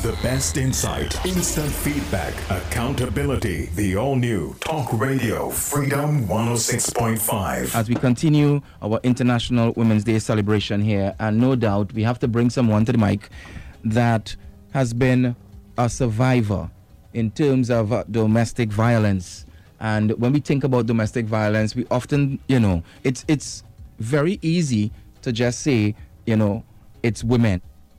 The best insight, instant feedback, accountability. The all-new Talk Radio Freedom 106.5. As we continue our International Women's Day celebration here, and no doubt we have to bring someone to the mic that has been a survivor in terms of domestic violence. And when we think about domestic violence, we often, it's very easy to just say, it's women.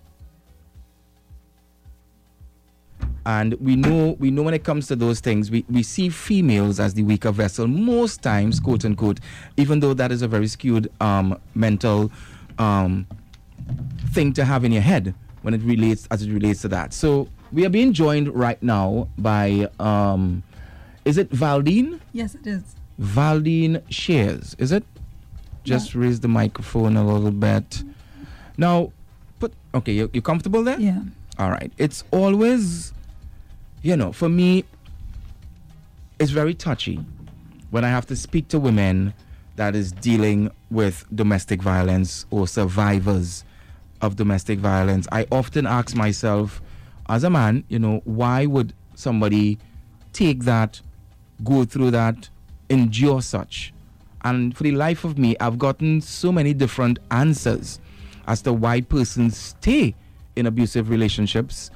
And we know when it comes to those things, we see females as the weaker vessel most times, quote unquote, even though that is a very skewed mental thing to have in your head when it relates to that. So we are being joined right now by is it Valdine? Yes, it is. Valdine Shears, is it? Just raise the microphone a little bit. Now, you comfortable there? Yeah. All right. It's always, for me, it's very touchy when I have to speak to women that is dealing with domestic violence or survivors of domestic violence. I often ask myself, as a man, why would somebody take that, go through that, endure such? And for the life of me, I've gotten so many different answers as to why persons stay in abusive relationships.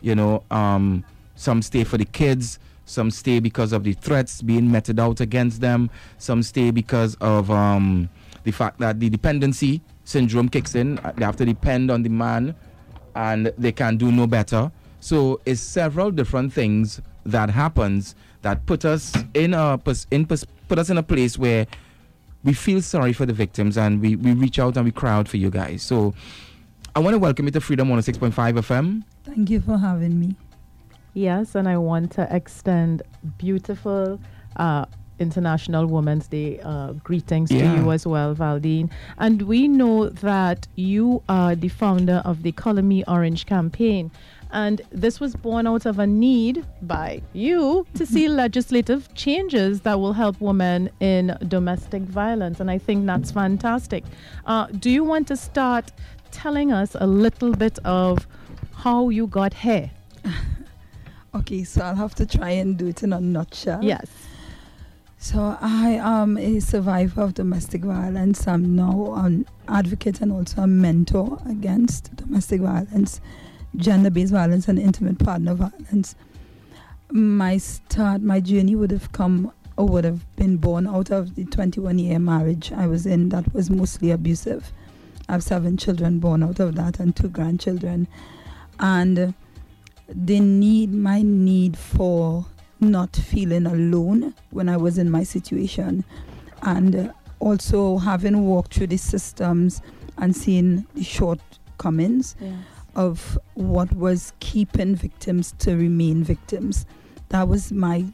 Some stay for the kids, some stay because of the threats being meted out against them, some stay because of the fact that the dependency syndrome kicks in. They have to depend on the man and they can do no better. So it's several different things that happens that put us in a place where we feel sorry for the victims, and we reach out and we cry out for you guys. So I want to welcome you to Freedom 106.5 FM. Thank you for having me. Yes, and I want to extend beautiful International Women's Day greetings to you as well, Valdine. And we know that you are the founder of the Color Me Orange campaign. And this was born out of a need by you to see legislative changes that will help women in domestic violence. And I think that's fantastic. Do you want to start telling us a little bit of how you got here? Okay, so I'll have to try and do it in a nutshell. Yes. So I am a survivor of domestic violence. I'm now an advocate and also a mentor against domestic violence, gender-based violence, and intimate partner violence. My journey would have been born out of the 21-year marriage I was in that was mostly abusive. I have 7 children born out of that and 2 grandchildren. And my need for not feeling alone when I was in my situation, and also having walked through the systems and seen the shortcomings of what was keeping victims to remain victims. That was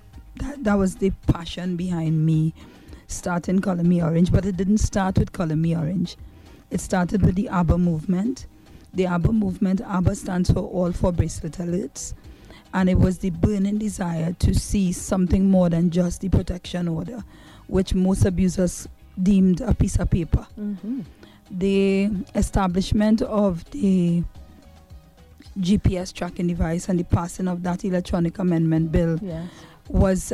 the passion behind me starting Color Me Orange. But it didn't start with Color Me Orange. It started with the ABBA movement. The ABBA movement, ABBA stands for All for Bracelet Alerts. And it was the burning desire to see something more than just the protection order, which most abusers deemed a piece of paper. Mm-hmm. The establishment of the GPS tracking device and the passing of that electronic amendment bill was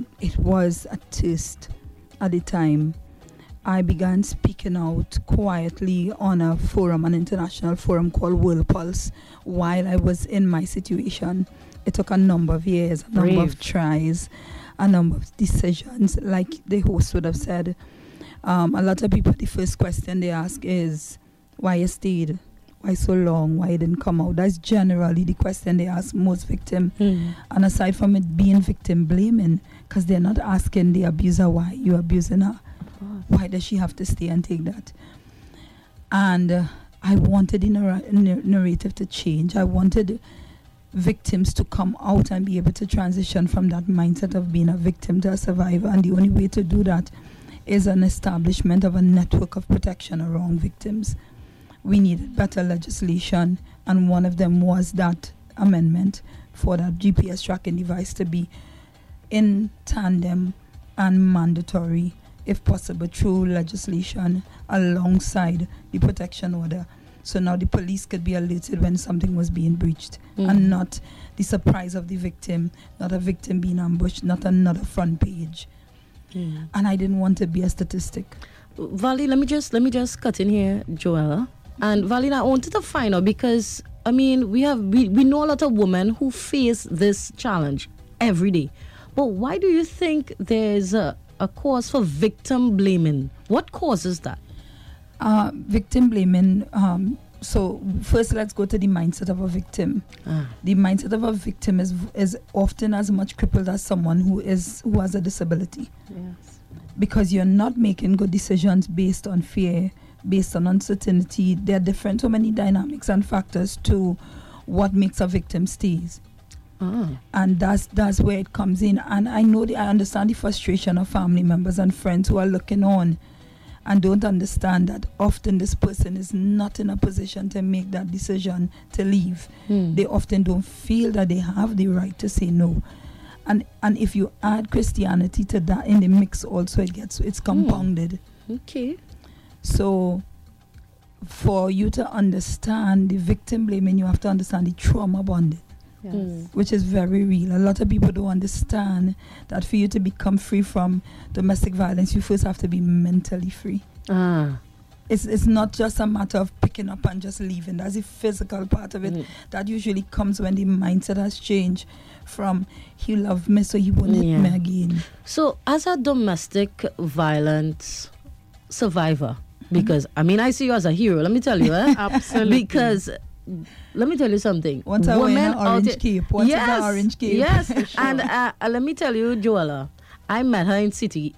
a test at the time. I began speaking out quietly on an international forum called World Pulse while I was in my situation. It took a number of years, a number of tries, a number of decisions. Like the host would have said, a lot of people, the first question they ask is, why you stayed? Why so long? Why you didn't come out? That's generally the question they ask most victims. And aside from it being victim blaming, because they're not asking the abuser why you're abusing her. Why does she have to stay and take that? And I wanted the narrative to change. I wanted victims to come out and be able to transition from that mindset of being a victim to a survivor. And the only way to do that is an establishment of a network of protection around victims. We needed better legislation, and one of them was that amendment for that GPS tracking device to be in tandem and mandatory, if possible, through legislation alongside the protection order. So now the police could be alerted when something was being breached, and not the surprise of the victim, not a victim being ambushed, not another front page. And I didn't want to be a statistic. Vali, let me just cut in here, Joella. And Vali, I wanted to find out, because I mean, we know a lot of women who face this challenge every day. But why do you think there's a cause for victim blaming? What causes that? Victim blaming. So first, let's go to the mindset of a victim. The mindset of a victim is often as much crippled as someone who has a disability. Yes. Because you're not making good decisions based on fear, based on uncertainty. There are so many dynamics and factors to what makes a victim stays. And that's where it comes in. And I understand the frustration of family members and friends who are looking on and don't understand that often this person is not in a position to make that decision to leave. They often don't feel that they have the right to say no. And if you add Christianity to that in the mix also, it's compounded. Okay. So for you to understand the victim blaming, you have to understand the trauma bonding. Yes. Which is very real. A lot of people don't understand that for you to become free from domestic violence, you first have to be mentally free. It's not just a matter of picking up and just leaving. That's the physical part of it. That usually comes when the mindset has changed from he loved me so he won't hit me again. So as a domestic violence survivor, because I mean, I see you as a hero, let me tell you. Absolutely. Because let me tell you something. Once I wear an orange cape. Once an orange cape. Yes. Sure. And let me tell you, Joella, I met her in Citygate,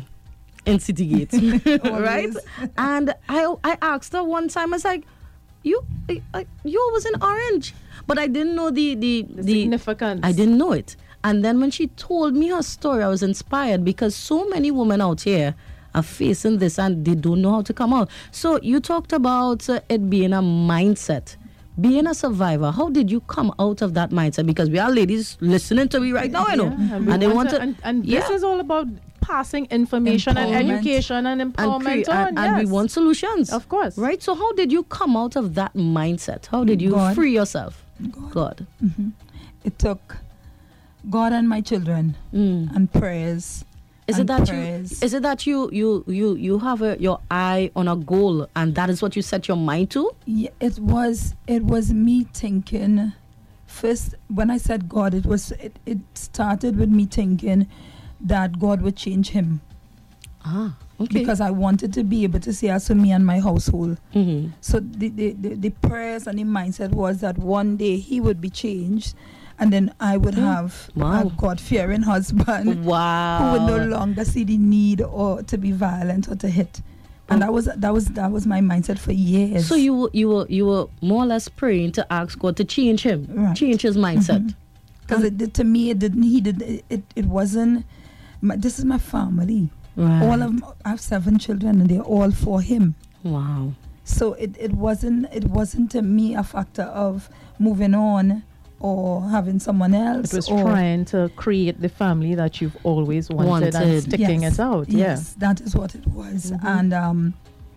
right? And I asked her one time, I was like, you always in orange. But I didn't know the significance. I didn't know it. And then when she told me her story, I was inspired, because so many women out here are facing this and they don't know how to come out. So you talked about it being a mindset. Being a survivor, how did you come out of that mindset? Because we are ladies listening to me right now, I know. And they want to, and this is all about passing information and education and empowerment. And we want solutions. Of course. Right? So how did you come out of that mindset? How did you free yourself? God. It took God and my children and prayers. Is it that you have your eye on a goal and that is what you set your mind to? Yeah, it was me thinking. First, when I said God, it started with me thinking that God would change him. Okay. Because I wanted to be able to say as for me and my household. So the prayers and the mindset was that one day he would be changed. And then I would have a God-fearing husband who would no longer see the need or to be violent or to hit. And that was my mindset for years. So you were more or less praying to ask God to change him, change his mindset. Because to me it wasn't. This is my family. Right. I have 7 children and they're all for him. Wow. So it wasn't to me a factor of moving on or having someone else. It was trying to create the family that you've always wanted. And sticking it out. Yes, that is what it was. And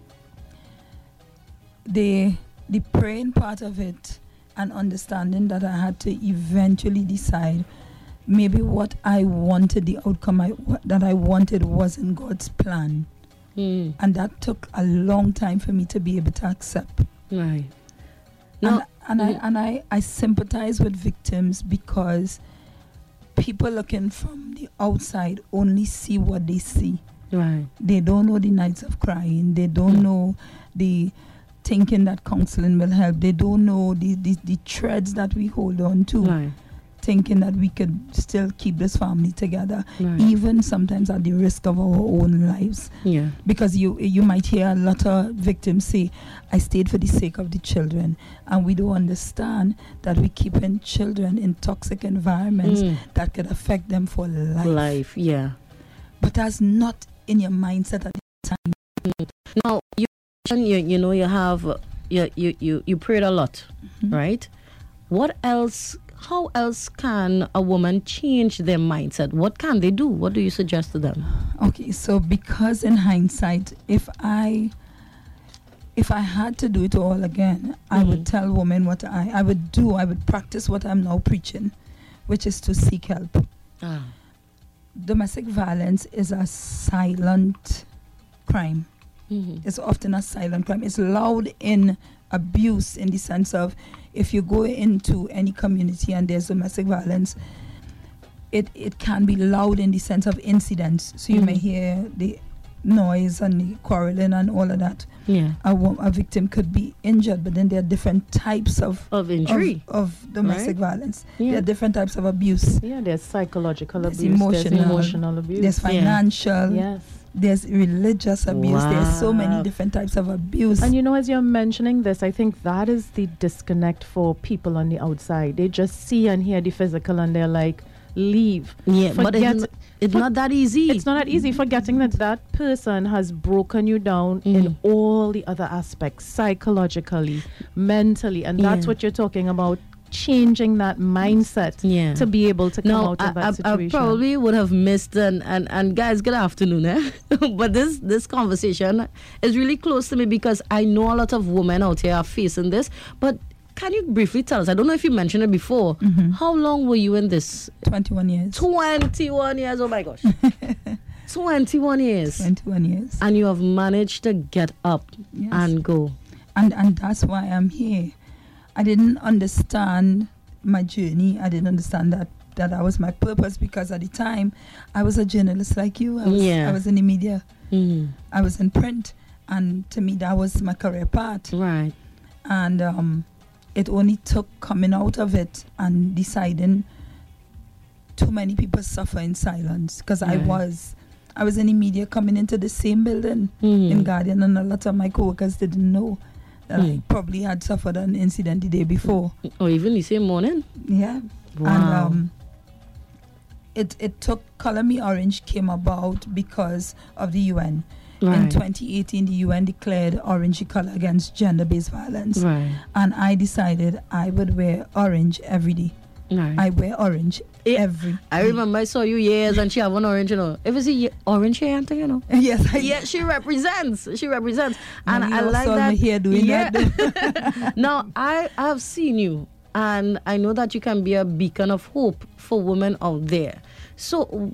the praying part of it and understanding that I had to eventually decide maybe what I wanted, the outcome that I wanted wasn't God's plan. And that took a long time for me to be able to accept. Right. I sympathize with victims because people looking from the outside only see what they see. Right. They don't know the nights of crying. They don't know the thinking that counseling will help. They don't know the threads that we hold on to. Right. Thinking that we could still keep this family together, even sometimes at the risk of our own lives. Yeah. Because you might hear a lot of victims say, I stayed for the sake of the children. And we don't understand that we keep in children in toxic environments that could affect them for life. Yeah. But that's not in your mindset at the time. Now, you prayed a lot, right? What else? How else can a woman change their mindset? What can they do? What do you suggest to them? Okay, so because in hindsight, if I if I had to do it all again, I would tell women what I would do. I would practice what I'm now preaching, which is to seek help. Domestic violence is a silent crime. It's often a silent crime. It's loud in abuse, in the sense of, if you go into any community and there's domestic violence, it can be loud in the sense of incidents. So you may hear the noise and the quarreling and all of that. A victim could be injured, but then there are different types of injury, of domestic violence. There are different types of abuse. There's psychological There's abuse, there's emotional abuse, there's financial, there's religious abuse. There's so many different types of abuse. And as you're mentioning this, I think that is the disconnect for people on the outside. They just see and hear the physical and they're like, leave. But it's not that easy. It's not that easy, forgetting that person has broken you down in all the other aspects, psychologically, mentally, and that's what you're talking about, changing that mindset to be able to come out of that situation. I probably would have missed, and guys, good afternoon. But this conversation is really close to me because I know a lot of women out here are facing this, but can you briefly tell us, I don't know if you mentioned it before, how long were you in this? 21 years. 21 years, oh my gosh. 21 years. 21 years. And you have managed to get up and go. And that's why I'm here. I didn't understand my journey. I didn't understand that that was my purpose, because at the time, I was a journalist like you. I was in the media. I was in print. And to me, that was my career path. Right. And it only took coming out of it and deciding too many people suffer in silence, because I was in the media coming into the same building in Guardian, and a lot of my co-workers didn't know that I probably had suffered an incident the day before. Or even the same morning? Yeah. Wow. And it took Color Me Orange came about because of the UN. Right. In 2018, the UN declared orange the color against gender-based violence. Right. And I decided I would wear orange every day. Right. I wear orange every day. I remember I saw you years and she have an orange, If it's a orange hair, Yes. She represents. And I like that. Here doing that. Now, I have seen you, and I know that you can be a beacon of hope for women out there. So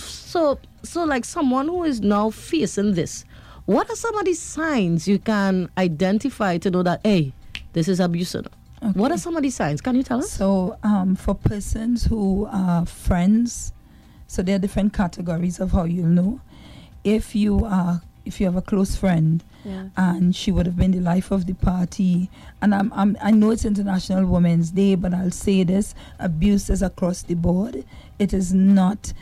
like someone who is now facing this, what are some of the signs you can identify to know that, hey, this is abuse? Okay. What are some of the signs? Can you tell us? So for persons who are friends, so there are different categories of how you'll know. If you have a close friend and she would have been the life of the party, and I know it's International Women's Day, but I'll say this, abuse is across the board. It is not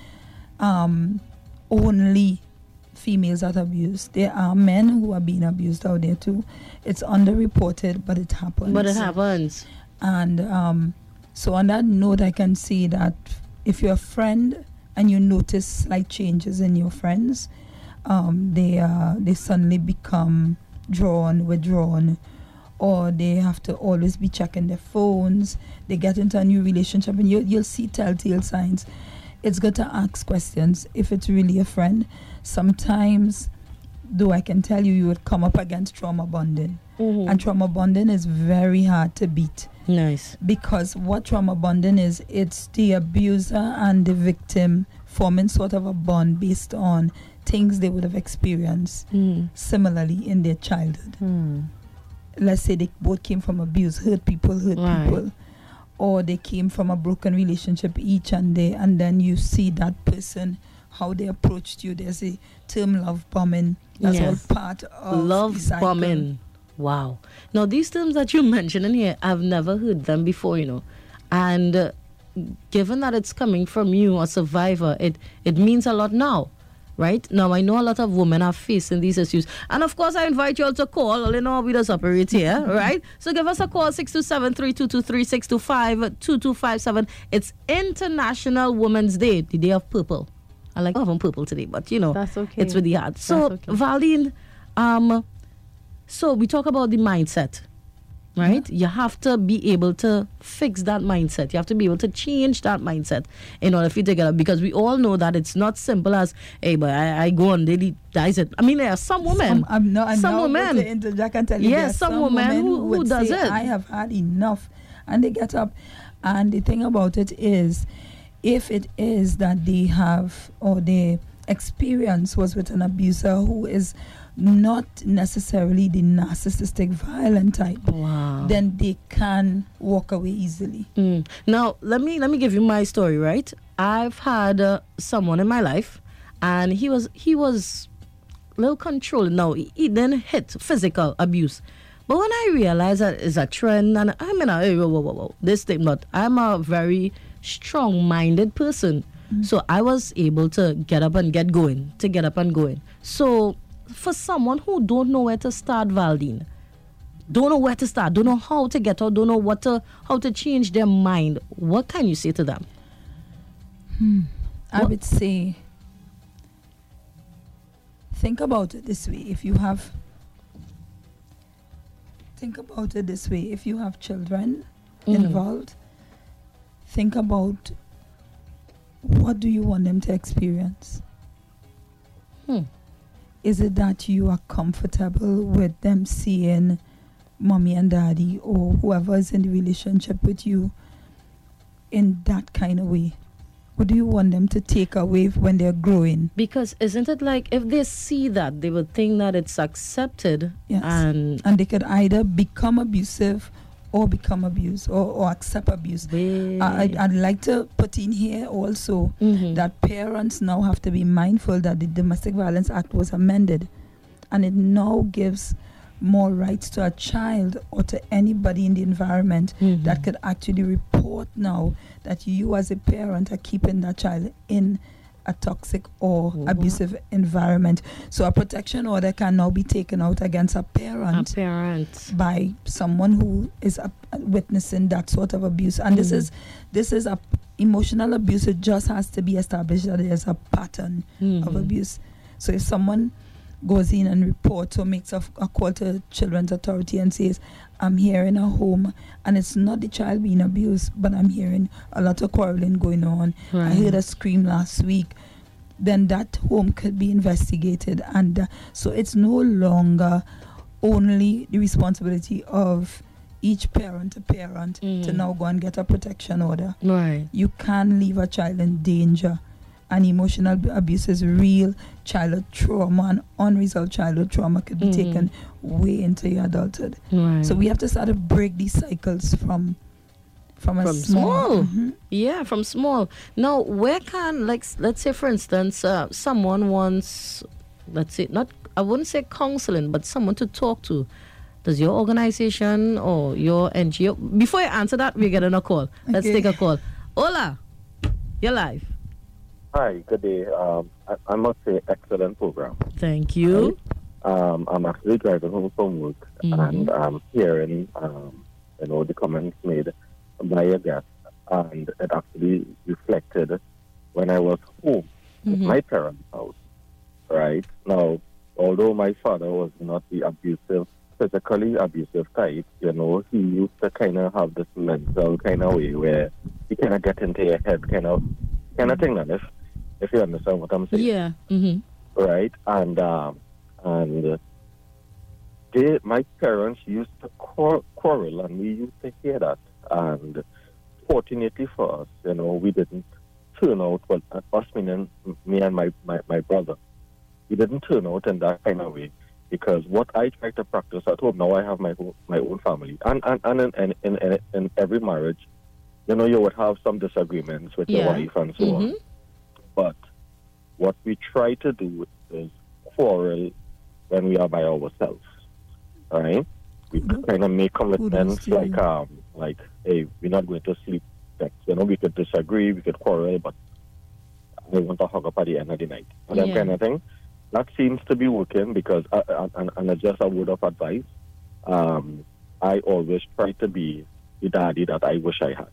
only females that are abused. There are men who are being abused out there too. It's underreported, but it happens. And so on that note, I can say that if you're a friend and you notice slight changes in your friends, they suddenly become withdrawn, or they have to always be checking their phones. They get into a new relationship, and you'll see telltale signs. It's good to ask questions if it's really a friend. Sometimes, though, I can tell you would come up against trauma bonding. And trauma bonding is very hard to beat. Nice. Because what trauma bonding is, it's the abuser and the victim forming sort of a bond based on things they would have experienced similarly in their childhood. Let's say they both came from abuse, hurt people. Or they came from a broken relationship each, and then you see that person, how they approached you. There's a term, love bombing. That's all part of love bombing. Wow. Now, these terms that you mentioned in here, I've never heard them before, And given that it's coming from you, a survivor, it means a lot now. Right? Now, I know a lot of women are facing these issues. And, of course, I invite you all to call. We just operate here, right? So give us a call, 627-3223, 625-2257. It's International Women's Day, the day of purple. I like having purple today, but, that's okay. It's with the heart. So, Valdine, so we talk about the mindset. right? You have to be able to fix that mindset. You have to be able to change that mindset in order for you to get up. Because we all know that it's not simple as, hey, but I go on daily diet. I mean, there are some women. Some women. To interject and tell you, yes, some women who does say, it. I have had enough, and they get up. And the thing about it is, if it is that they have or their experience was with an abuser who is not necessarily the narcissistic violent type, then they can walk away easily. Now let me give you my story, right? I've had someone in my life, and he was a little controlling. Now he didn't hit physical abuse, but when I realized that it's a trend, and I mean, whoa, this thing, but I'm a very strong-minded person, so I was able to get up and get going, so for someone who don't know where to start, Valdine, don't know where to start, don't know how to get out, don't know how to change their mind, what can you say to them? I would say, think about it this way. If you have children involved, think about, what do you want them to experience? Is it that you are comfortable with them seeing mommy and daddy or whoever is in the relationship with you in that kind of way? What do you want them to take away when they're growing? Because isn't it like, if they see that, they would think that it's accepted, yes, and they could either become abusive or become abused or accept abuse. I'd like to put in here also that parents now have to be mindful that the Domestic Violence Act was amended, and it now gives more rights to a child or to anybody in the environment that could actually report now that you as a parent are keeping that child in a toxic or abusive environment. So a protection order can now be taken out against a parent by someone who is witnessing that sort of abuse. And this is a emotional abuse. It just has to be established that there's a pattern of abuse. So if someone goes in and reports or makes a call to Children's Authority and says, I'm here in a home and it's not the child being abused, but I'm hearing a lot of quarreling going on. I heard a scream last week. Then that home could be investigated. And so it's no longer only the responsibility of each parent to now go and get a protection order. You can leave a child in danger. And emotional abuse is real childhood trauma, and unresolved childhood trauma could be taken way into your adulthood. So we have to start to break these cycles from small. Yeah, from small. Now, where can, let's say, for instance, someone wants, let's say, I wouldn't say counseling, but someone to talk to. Does your organization or your NGO, before you answer that, we're getting a call. Let's take a call. Hola, you're live. Hi, good day. I must say, excellent program. Thank you. I'm actually driving home from work, and I'm hearing, the comments made by a guest, and it actually reflected when I was home at my parents' house. Right now, although my father was not the physically abusive type, he used to kind of have this mental kind of way where he kind of get into your head, kind of thing, and if you understand what I'm saying. Yeah. Right? And my parents used to quarrel, and we used to hear that. And fortunately for us, we didn't turn out, well, us meaning me and my brother, we didn't turn out in that kind of way, because what I try to practice at home, now I have my own family. And in every marriage, you would have some disagreements with your wife and so on. But what we try to do is quarrel when we are by ourselves, right? We kind of make commitments like, hey, we're not going to sleep next. We could disagree, we could quarrel, but I want to hug up at the end of the night. And that kind of thing. That seems to be working because, and just a word of advice, I always try to be the daddy that I wish I had.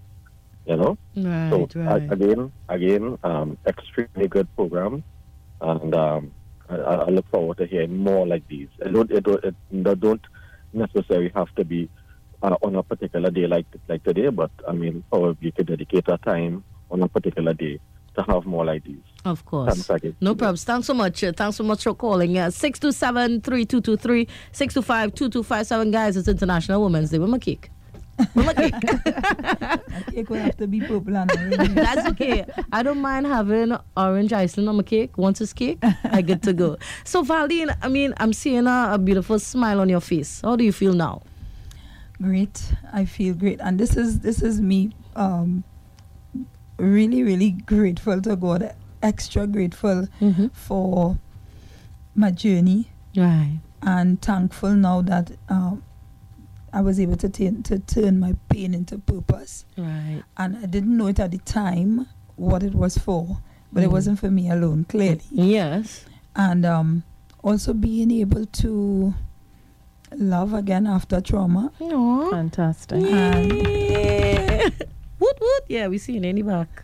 Again, extremely good program, and I look forward to hearing more like these. It don't necessarily have to be on a particular day like today, but I mean, probably you could dedicate a time on a particular day to have more like these. Of course. Thanks, no problems. Thanks so much. Thanks so much for calling. 627-3223, 625-2257. Guys, it's International Women's Day. Where my cake? Where my cake? Cake will have to be purple and orange. That's okay. I don't mind having orange icing on my cake. Once it's cake, I get to go. So, Valdine, I mean, I'm seeing a beautiful smile on your face. How do you feel now? Great. I feel great. And this is me really, really grateful to God. Extra grateful for my journey. Right. And thankful now that I was able to turn my pain into purpose. Right. And I didn't know it at the time what it was for, but it wasn't for me alone, clearly. Yes. And also being able to love again after trauma. Aww. Fantastic. Yeah. Woot woot. Yeah, we see Nanny back.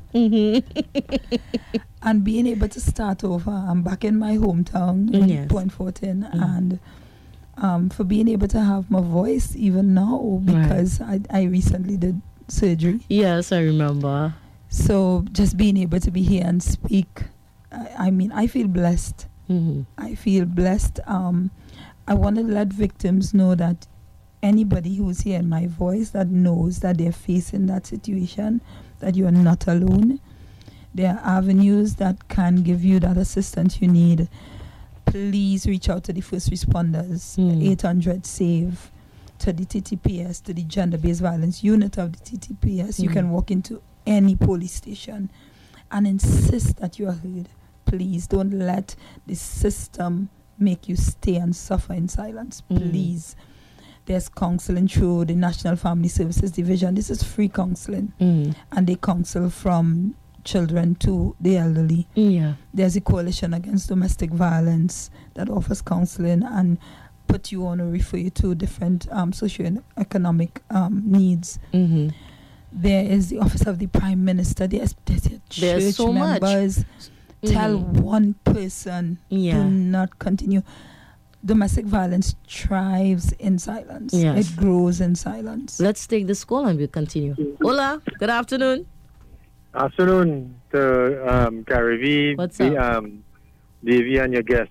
And being able to start over. I'm back in my hometown in Point Fortin, and for being able to have my voice even now because I recently did surgery. Yes, I remember. So just being able to be here and speak, I mean, I feel blessed. I feel blessed. I want to let victims know that anybody who's hearing my voice that knows that they're facing that situation, that you are not alone. There are avenues that can give you that assistance you need. Please reach out to the first responders, 800-SAVE, to the TTPS, to the gender-based violence unit of the TTPS. You can walk into any police station and insist that you are heard. Please don't let the system make you stay and suffer in silence. Please. There's counseling through the National Family Services Division. This is free counseling. And they counsel from children to the elderly. There's a coalition against domestic violence that offers counseling and put you on or refer you to different socio-economic needs. There is the Office of the Prime Minister. There's church so members. Much. Tell one person do not continue. Domestic violence thrives in silence. Yes. It grows in silence. Let's take this call and we'll continue. Hola, good afternoon. Afternoon to Gary V, What's up? Davey and your guest.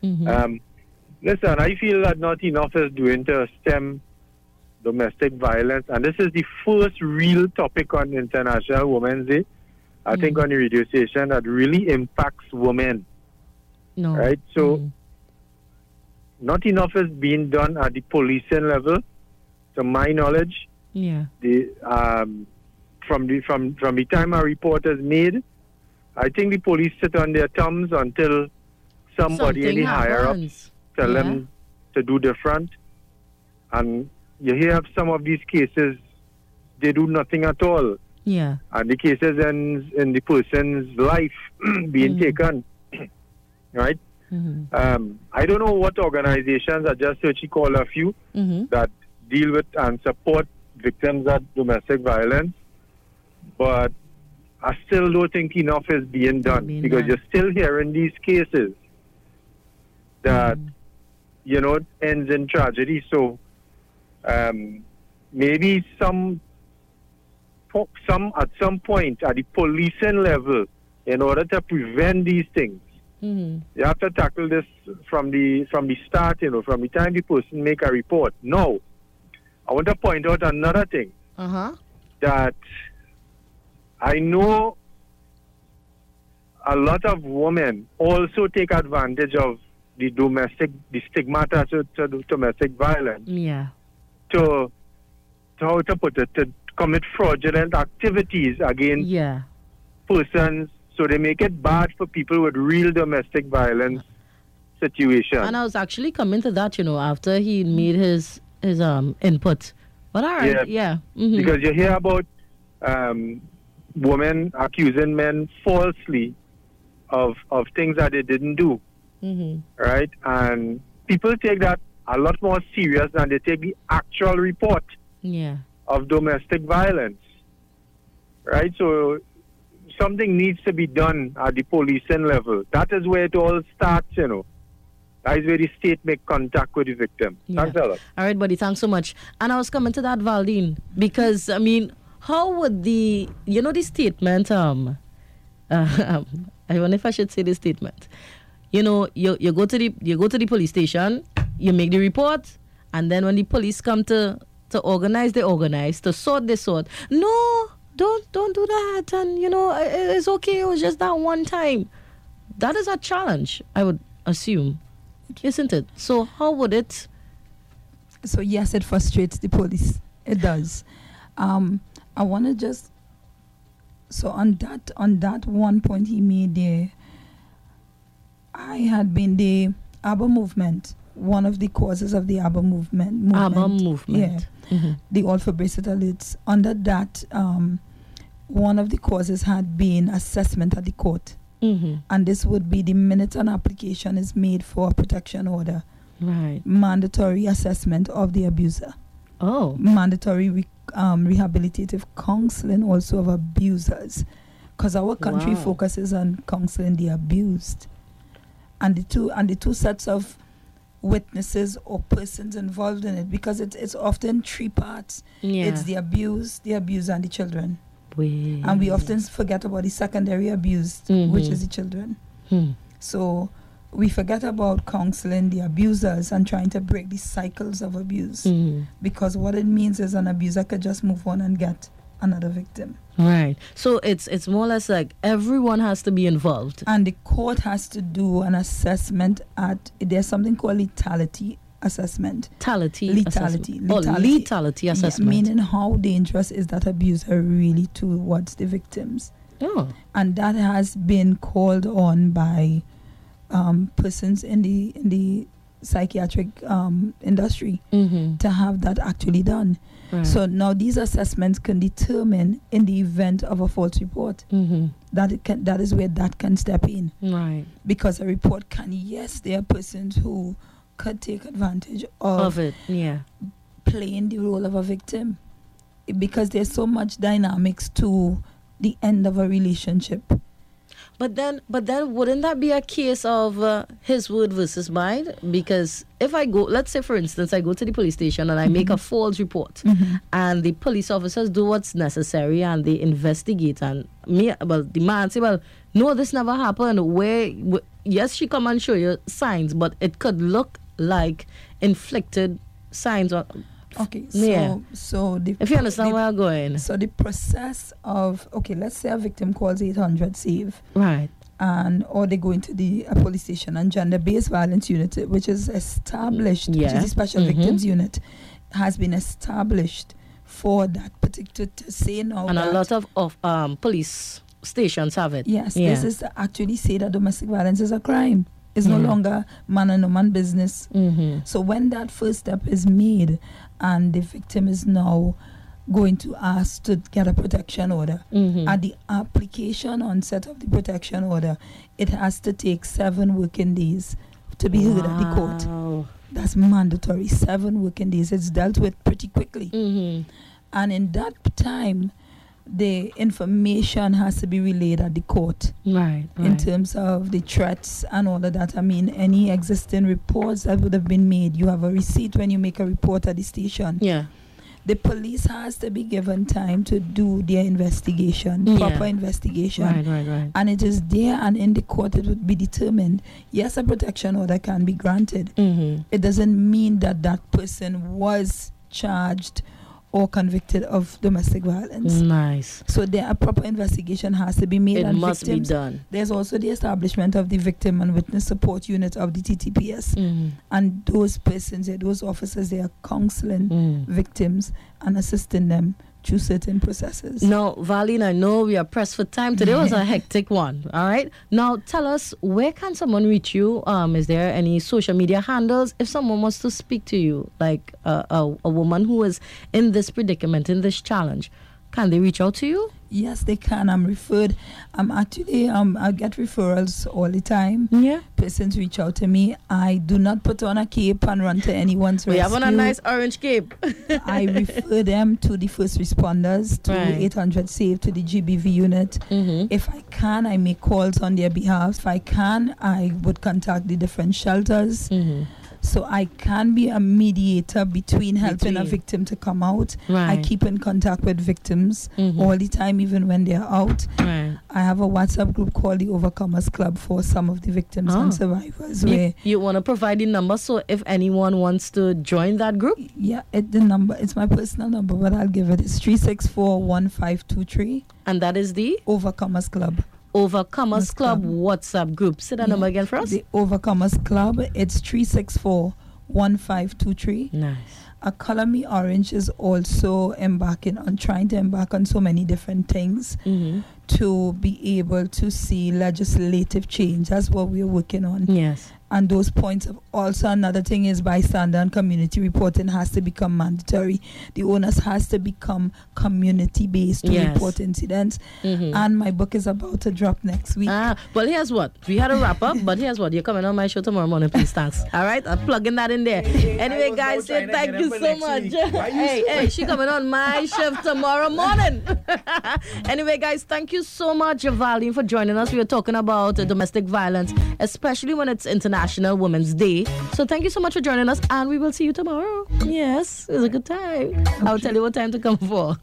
Listen, I feel that not enough is doing to stem domestic violence, and this is the first real topic on International Women's Day, I think, on the radio station that really impacts women. No. Right? So, not enough is being done at the policing level, to my knowledge. Yeah. The from the time a report is made, I think the police sit on their thumbs until somebody in the higher ups tell them to do different. And you hear of some of these cases, they do nothing at all. Yeah. And the cases ends in the person's life being taken. Right? I don't know what organizations, I just searched call a few that deal with and support victims of domestic violence, but I still don't think enough is being done because you're still hearing these cases that ends in tragedy. So maybe some at some point at the policing level, in order to prevent these things, you have to tackle this from the start, from the time the person make a report. Now, I want to point out another thing that I know a lot of women also take advantage of the stigma attached to domestic violence. Yeah. To commit fraudulent activities against persons, so they make it bad for people with real domestic violence situations. And I was actually coming to that, after he made his input. But all right, Because you hear about women accusing men falsely of things that they didn't do, right? And people take that a lot more serious than they take the actual report of domestic violence, right? So something needs to be done at the policing level. That is where it all starts, That is where the state make contact with the victim. Yeah. Thanks a lot. All right, buddy. Thanks so much. And I was coming to that, Valdine, because I mean, how would the statement? I wonder if I should say the statement. You go to the police station, you make the report, and then when the police come to organize, they organize. To sort, they sort. No, don't do that. And it's okay. It was just that one time. That is a challenge, I would assume. Isn't it? So how would it? So yes, it frustrates the police. It does. I want to just. So on that one point he made there, I had been the ABBA movement. One of the causes of the ABBA movement. ABBA movement. Yeah. Mm-hmm. The All for Braced Athletes. Under that, one of the causes had been assessment at the court. Mm-hmm. And this would be the minute an application is made for a protection order. Right. Mandatory assessment of the abuser. Oh. Mandatory rehabilitative counseling also of abusers. Because our country focuses on counseling the abused. And the two sets of witnesses or persons involved in it, because it's often three parts. Yeah. It's the abuse, the abuser, and the children. Wait. And we often forget about the secondary abused, which is the children. So we forget about counseling the abusers and trying to break the cycles of abuse. Because what it means is an abuser could just move on and get another victim. Right. So it's more or less like everyone has to be involved. And the court has to do an assessment there's something called lethality assessment. Lethality assessment. Yeah, meaning how dangerous is that abuser really towards the victims. Oh. And that has been called on by persons in the psychiatric industry to have that actually done. Right. So now these assessments can determine in the event of a false report that is where that can step in. Right. Because a report there are persons who could take advantage of it, playing the role of a victim, because there's so much dynamics to the end of a relationship. But then wouldn't that be a case of his word versus mine? Because if I go, let's say for instance, I go to the police station and I make a false report, and the police officers do what's necessary and they investigate, and the man say, well, no, this never happened. Yes, she come and show you signs, but it could look like inflicted signs on. Okay, so if you understand where I'm going. So the process of, let's say a victim calls 800 SAVE. Right. Or they go into a police station, and gender-based violence unit, which is established, which is the special victims unit, has been established for that particular, to say now. And a lot of police stations have it. Yes, this is to actually say that domestic violence is a crime. It's no longer man and woman business. So when that first step is made and the victim is now going to ask to get a protection order, at the application onset of the protection order, it has to take 7 working days to be heard at the court. That's mandatory, 7 working days. It's dealt with pretty quickly. And in that time, the information has to be relayed at the court. Right. In terms of the threats and all of that. I mean, any existing reports that would have been made, you have a receipt when you make a report at the station. Yeah. The police has to be given time to do their investigation, proper investigation. Right. And it is there, and in the court it would be determined, yes, a protection order can be granted. It doesn't mean that that person was charged or convicted of domestic violence. Nice. So a proper investigation has to be made. It and must be done. There's also the establishment of the Victim and Witness Support Unit of the TTPS. And those persons, those officers, they are counseling victims and assisting them through certain processes. Now, Valine, I know we are pressed for time. Today was a hectic one. All right. Now, tell us, where can someone reach you? Is there any social media handles? If someone wants to speak to you, like a woman who is in this predicament, in this challenge, Can they reach out to you? Yes, they can. I'm referred. I'm actually I get referrals all the time. Yeah. Persons reach out to me. I do not put on a cape and run to anyone's rescue. We have on a nice orange cape. I refer them to the first responders, to 800 SAVE, to the GBV unit. If I can, I make calls on their behalf. If I can, I would contact the different shelters. So I can be a mediator between helping a victim to come out. I keep in contact with victims all the time, even when they're out. I have a WhatsApp group called the Overcomers Club for some of the victims and survivors. You want to provide the number so if anyone wants to join that group? Yeah, the number, it's my personal number, but I'll give it. It's 364-1523. And that is the? Overcomers Club. Overcomers Club WhatsApp group. Say that number again for us. The Overcomers Club, it's 364-1523. Nice. Color Me Orange is also trying to embark on so many different things to be able to see legislative change. That's what we're working on. Yes. And those points of also another thing is bystander and community reporting has to become mandatory. The onus has to become community based to report incidents. And my book is about to drop next week. Well, here's what. We had a wrap up, but here's what. You're coming on my show tomorrow morning, please. Thanks. All right? I'm plugging that in there. Anyway, guys, say thank you so much. Hey, she coming on my shift tomorrow morning. Anyway, guys, thank you so much, Valdine, for joining us. We were talking about domestic violence, especially when it's International Women's Day. So thank you so much for joining us, and we will see you tomorrow. Yes, it was a good time. Okay. I'll tell you what time to come for.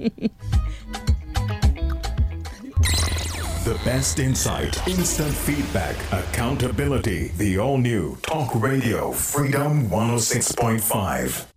The best insight, instant feedback, accountability. The all-new Talk Radio Freedom 106.5.